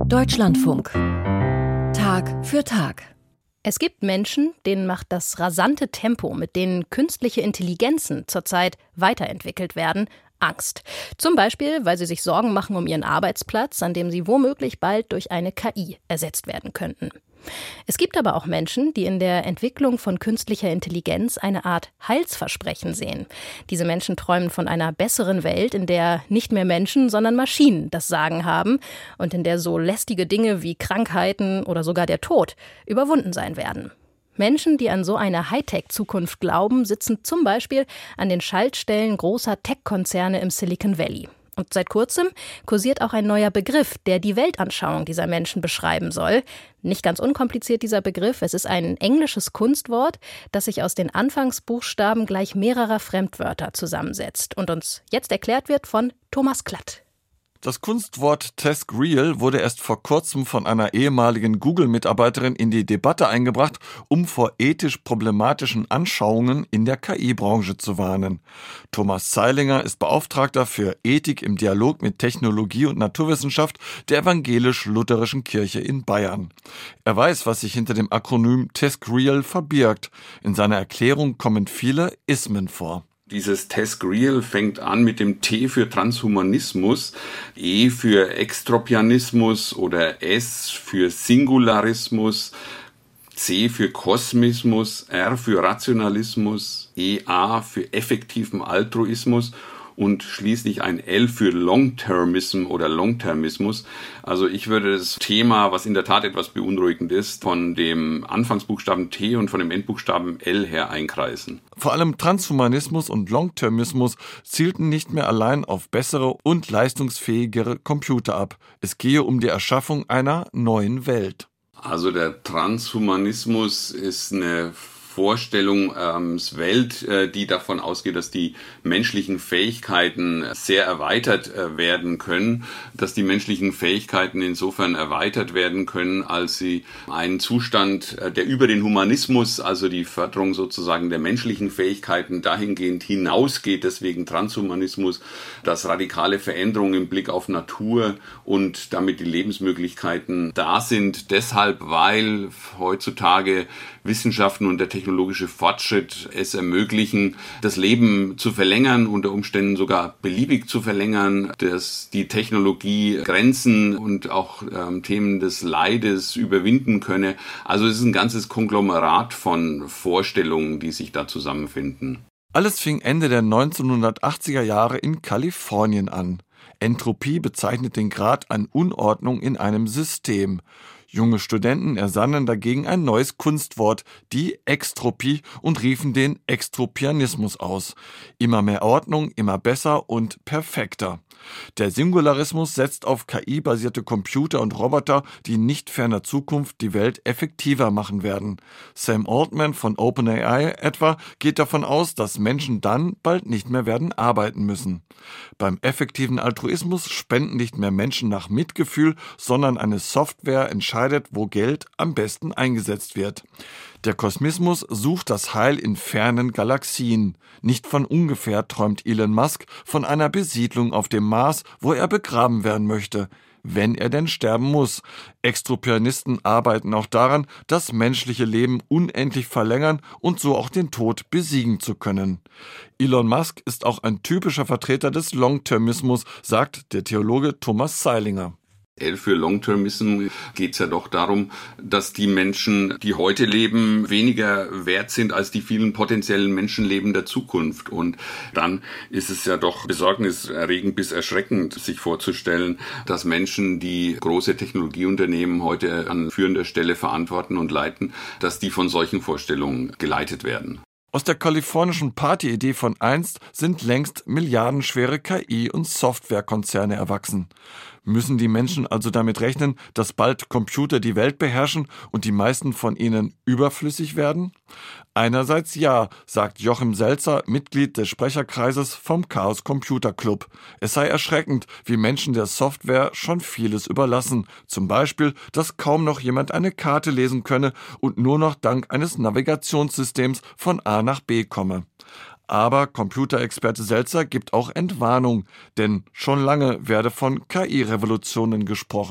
Deutschlandfunk. Tag für Tag. Es gibt Menschen, denen macht das rasante Tempo, mit dem künstliche Intelligenzen zurzeit weiterentwickelt werden, Angst. Zum Beispiel, weil sie sich Sorgen machen um ihren Arbeitsplatz, an dem sie womöglich bald durch eine KI ersetzt werden könnten. Es gibt aber auch Menschen, die in der Entwicklung von künstlicher Intelligenz eine Art Heilsversprechen sehen. Diese Menschen träumen von einer besseren Welt, in der nicht mehr Menschen, sondern Maschinen das Sagen haben und in der so lästige Dinge wie Krankheiten oder sogar der Tod überwunden sein werden. Menschen, die an so eine Hightech-Zukunft glauben, sitzen zum Beispiel an den Schaltstellen großer Tech-Konzerne im Silicon Valley. Und seit kurzem kursiert auch ein neuer Begriff, der die Weltanschauung dieser Menschen beschreiben soll. Nicht ganz unkompliziert dieser Begriff. Es ist ein englisches Kunstwort, das sich aus den Anfangsbuchstaben gleich mehrerer Fremdwörter zusammensetzt und uns jetzt erklärt wird von Thomas Klatt. Das Kunstwort TaskReal wurde erst vor kurzem von einer ehemaligen Google-Mitarbeiterin in die Debatte eingebracht, um vor ethisch problematischen Anschauungen in der KI-Branche zu warnen. Thomas Zeilinger ist Beauftragter für Ethik im Dialog mit Technologie und Naturwissenschaft der Evangelisch-Lutherischen Kirche in Bayern. Er weiß, was sich hinter dem Akronym TaskReal verbirgt. In seiner Erklärung kommen viele Ismen vor. Dieses TaskReal fängt an mit dem T für Transhumanismus, E für Extropianismus oder S für Singularismus, C für Kosmismus, R für Rationalismus, EA für effektiven Altruismus und schließlich ein L für Long-Termism oder Long-Termismus. Also ich würde das Thema, was in der Tat etwas beunruhigend ist, von dem Anfangsbuchstaben T und von dem Endbuchstaben L her einkreisen. Vor allem Transhumanismus und Long-Termismus zielten nicht mehr allein auf bessere und leistungsfähigere Computer ab. Es gehe um die Erschaffung einer neuen Welt. Also der Transhumanismus ist eine Vorstellungswelt, die davon ausgeht, dass die menschlichen Fähigkeiten sehr erweitert werden können, dass die menschlichen Fähigkeiten insofern erweitert werden können, als sie einen Zustand, der über den Humanismus, also die Förderung sozusagen der menschlichen Fähigkeiten dahingehend hinausgeht, deswegen Transhumanismus, dass radikale Veränderungen im Blick auf Natur und damit die Lebensmöglichkeiten da sind, deshalb, weil heutzutage Wissenschaften und der technologische Fortschritt es ermöglichen, das Leben zu verlängern, unter Umständen sogar beliebig zu verlängern, dass die Technologie Grenzen und auch Themen des Leides überwinden könne. Also es ist ein ganzes Konglomerat von Vorstellungen, die sich da zusammenfinden. Alles fing Ende der 1980er Jahre in Kalifornien an. Entropie bezeichnet den Grad an Unordnung in einem System. Junge Studenten ersannen dagegen ein neues Kunstwort, die Extropie, und riefen den Extropianismus aus. Immer mehr Ordnung, immer besser und perfekter. Der Singularismus setzt auf KI-basierte Computer und Roboter, die in nicht ferner Zukunft die Welt effektiver machen werden. Sam Altman von OpenAI etwa geht davon aus, dass Menschen dann bald nicht mehr werden arbeiten müssen. Beim effektiven Altruismus spenden nicht mehr Menschen nach Mitgefühl, sondern eine Software entscheidet, wo Geld am besten eingesetzt wird. Der Kosmismus sucht das Heil in fernen Galaxien. Nicht von ungefähr träumt Elon Musk von einer Besiedlung auf dem Mars, wo er begraben werden möchte, wenn er denn sterben muss. Extropianisten arbeiten auch daran, das menschliche Leben unendlich verlängern und so auch den Tod besiegen zu können. Elon Musk ist auch ein typischer Vertreter des Long-Termismus, sagt der Theologe Thomas Zeilinger. L für Long-Termism geht es ja doch darum, dass die Menschen, die heute leben, weniger wert sind als die vielen potenziellen Menschenleben der Zukunft. Und dann ist es ja doch besorgniserregend bis erschreckend, sich vorzustellen, dass Menschen, die große Technologieunternehmen heute an führender Stelle verantworten und leiten, dass die von solchen Vorstellungen geleitet werden. Aus der kalifornischen Partyidee von einst sind längst milliardenschwere KI- und Softwarekonzerne erwachsen. Müssen die Menschen also damit rechnen, dass bald Computer die Welt beherrschen und die meisten von ihnen überflüssig werden? Einerseits ja, sagt Joachim Selzer, Mitglied des Sprecherkreises vom Chaos Computer Club. Es sei erschreckend, wie Menschen der Software schon vieles überlassen. Zum Beispiel, dass kaum noch jemand eine Karte lesen könne und nur noch dank eines Navigationssystems von A nach B komme. Aber Computerexperte Selzer gibt auch Entwarnung, denn schon lange werde von KI-Revolutionen gesprochen.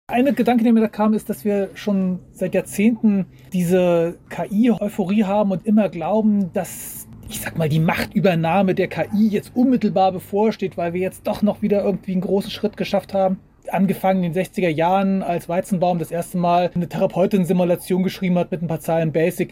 Eine Gedanke, der mir da kam, ist, dass wir schon seit Jahrzehnten diese KI-Euphorie haben und immer glauben, dass, die Machtübernahme der KI jetzt unmittelbar bevorsteht, weil wir jetzt doch noch wieder irgendwie einen großen Schritt geschafft haben. Angefangen in den 60er Jahren, als Weizenbaum das erste Mal eine Therapeutin-Simulation geschrieben hat mit ein paar Zeilen Basic.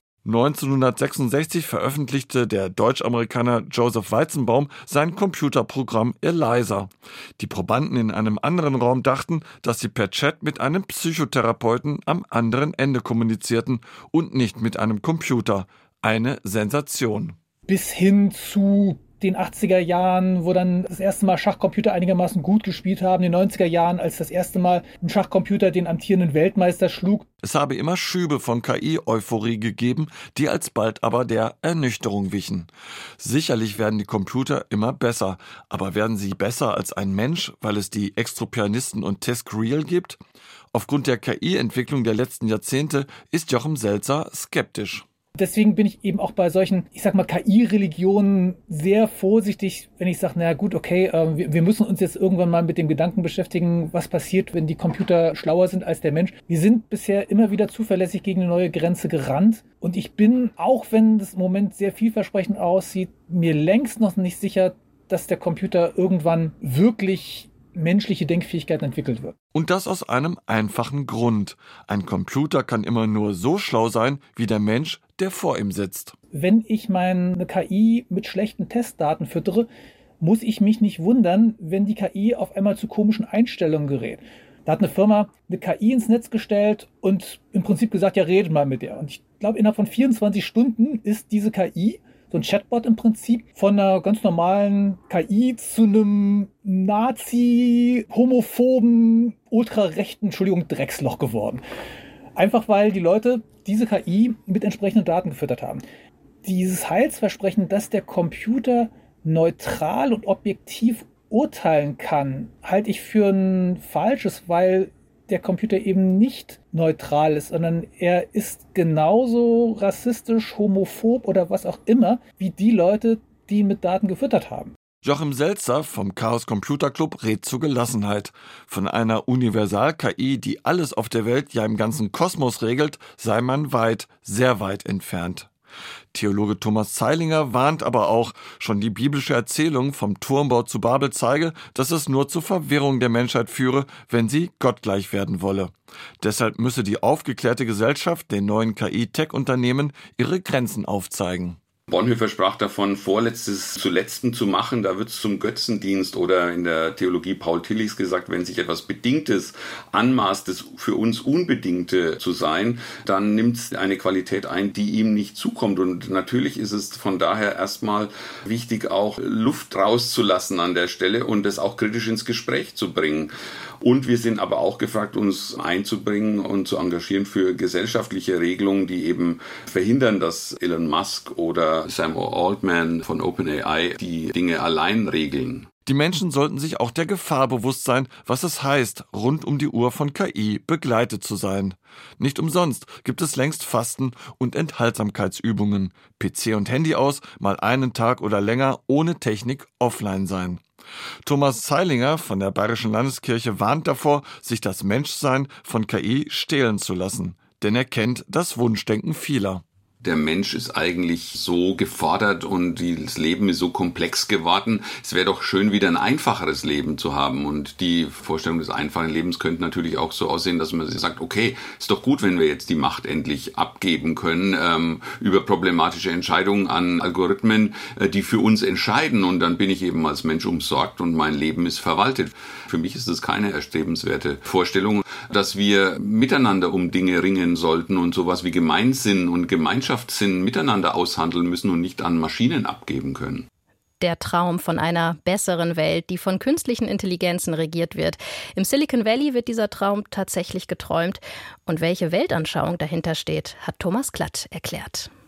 1966 veröffentlichte der Deutsch-Amerikaner Joseph Weizenbaum sein Computerprogramm ELIZA. Die Probanden in einem anderen Raum dachten, dass sie per Chat mit einem Psychotherapeuten am anderen Ende kommunizierten und nicht mit einem Computer. Eine Sensation. Bis hin zu den 80er Jahren, wo dann das erste Mal Schachcomputer einigermaßen gut gespielt haben, in den 90er Jahren, als das erste Mal ein Schachcomputer den amtierenden Weltmeister schlug. Es habe immer Schübe von KI-Euphorie gegeben, die alsbald aber der Ernüchterung wichen. Sicherlich werden die Computer immer besser, aber werden sie besser als ein Mensch, weil es die Extropianisten und TASC-Real gibt? Aufgrund der KI-Entwicklung der letzten Jahrzehnte ist Jochen Seltzer skeptisch. Deswegen bin ich eben auch bei solchen, KI-Religionen sehr vorsichtig, wenn ich sage, wir müssen uns jetzt irgendwann mal mit dem Gedanken beschäftigen, was passiert, wenn die Computer schlauer sind als der Mensch. Wir sind bisher immer wieder zuverlässig gegen eine neue Grenze gerannt. Und ich bin, auch wenn das im Moment sehr vielversprechend aussieht, mir längst noch nicht sicher, dass der Computer irgendwann wirklich menschliche Denkfähigkeit entwickelt wird. Und das aus einem einfachen Grund. Ein Computer kann immer nur so schlau sein, wie der Mensch, der vor ihm sitzt. Wenn ich meine KI mit schlechten Testdaten füttere, muss ich mich nicht wundern, wenn die KI auf einmal zu komischen Einstellungen gerät. Da hat eine Firma eine KI ins Netz gestellt und im Prinzip gesagt, ja, redet mal mit der. Und ich glaube, innerhalb von 24 Stunden ist diese KI, so ein Chatbot im Prinzip, von einer ganz normalen KI zu einem Nazi, homophoben, ultrarechten, Drecksloch geworden. Einfach weil die Leute diese KI mit entsprechenden Daten gefüttert haben. Dieses Heilsversprechen, dass der Computer neutral und objektiv urteilen kann, halte ich für ein falsches, weil der Computer eben nicht neutral ist, sondern er ist genauso rassistisch, homophob oder was auch immer, wie die Leute, die ihn mit Daten gefüttert haben. Joachim Seltzer vom Chaos Computer Club rät zur Gelassenheit. Von einer Universal-KI, die alles auf der Welt, ja im ganzen Kosmos regelt, sei man weit, sehr weit entfernt. Theologe Thomas Zeilinger warnt aber auch, schon die biblische Erzählung vom Turmbau zu Babel zeige, dass es nur zur Verwirrung der Menschheit führe, wenn sie gottgleich werden wolle. Deshalb müsse die aufgeklärte Gesellschaft den neuen KI-Tech-Unternehmen ihre Grenzen aufzeigen. Bonhoeffer sprach davon, Vorletztes zu Letztem zu machen, da wird es zum Götzendienst, oder in der Theologie Paul Tillichs gesagt, wenn sich etwas Bedingtes anmaßt, das für uns Unbedingte zu sein, dann nimmt es eine Qualität ein, die ihm nicht zukommt. Und natürlich ist es von daher erstmal wichtig, auch Luft rauszulassen an der Stelle und das auch kritisch ins Gespräch zu bringen. Und wir sind aber auch gefragt, uns einzubringen und zu engagieren für gesellschaftliche Regelungen, die eben verhindern, dass Elon Musk oder Sam Altman von OpenAI die Dinge allein regeln. Die Menschen sollten sich auch der Gefahr bewusst sein, was es heißt, rund um die Uhr von KI begleitet zu sein. Nicht umsonst gibt es längst Fasten- und Enthaltsamkeitsübungen. PC und Handy aus, mal einen Tag oder länger ohne Technik offline sein. Thomas Zeilinger von der Bayerischen Landeskirche warnt davor, sich das Menschsein von KI stehlen zu lassen. Denn er kennt das Wunschdenken vieler. Der Mensch ist eigentlich so gefordert und das Leben ist so komplex geworden. Es wäre doch schön, wieder ein einfacheres Leben zu haben. Und die Vorstellung des einfachen Lebens könnte natürlich auch so aussehen, dass man sagt, okay, ist doch gut, wenn wir jetzt die Macht endlich abgeben können über problematische Entscheidungen an Algorithmen, die für uns entscheiden. Und dann bin ich eben als Mensch umsorgt und mein Leben ist verwaltet. Für mich ist das keine erstrebenswerte Vorstellung, dass wir miteinander um Dinge ringen sollten und sowas wie Gemeinsinn und Gemeinschaftssinn miteinander aushandeln müssen und nicht an Maschinen abgeben können. Der Traum von einer besseren Welt, die von künstlichen Intelligenzen regiert wird. Im Silicon Valley wird dieser Traum tatsächlich geträumt. Und welche Weltanschauung dahinter steht, hat Thomas Klatt erklärt.